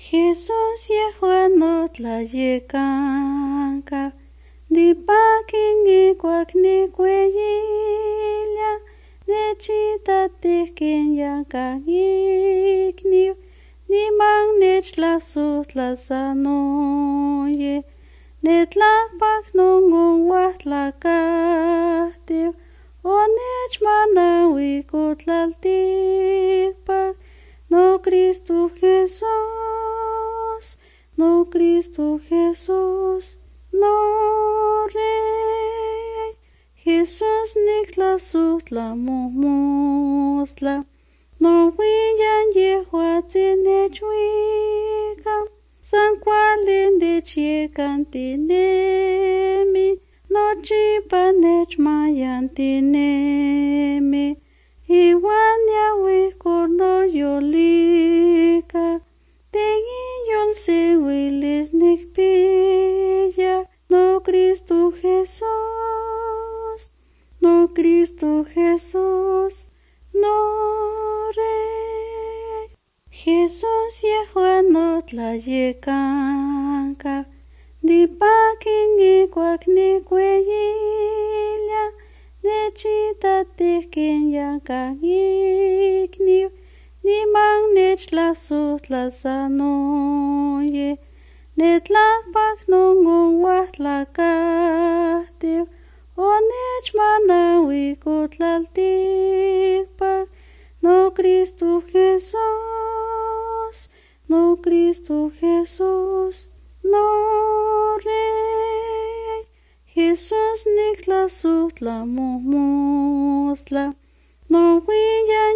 Jesús yehuanot la yekanka, di paking iguak ni kweyilla, ne chita tikin yanka ikniv, ni mang nech la sut la sanoye, net la pak nungun wat la kahtiv, o nech manawi kutlaltikpak, no Cristo Jesús, no Cristo Jesús, no Rey. Jesús nikla sutla mumusla, no wiyan yehuatzinechwikam, San Juan de chiekantinemi, no chipanech mayantinemi, Iwan Yahweh no yolika, tengi yol se wilis nikpilla, no Cristo Jesús, no Cristo Jesús, no Rey. Jesús yehuanot la yekanka, di paking iguak ni kweyilla, ne chita tikin yanka ikniv, ni mang nech la sut la sanoye, net la pak nungun wat la kahtiv, o nech manawi kutlaltikpak, no Cristo Jesús, no Cristo Jesús, no Rey. Jesús nikla sutla mumusla, no wiyan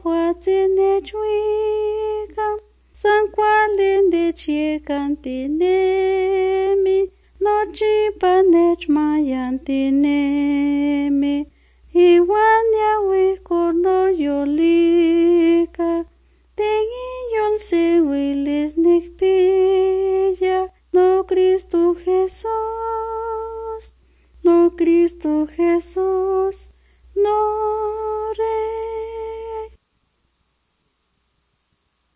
yehuatzinechwikam, San Juan de chiekantinemi, no chipanech mayantinemi, Iwan Yahweh no yolika, tengi yol se wilis nikpilla, no Cristo Jesús, no Cristo Jesús, no Rey.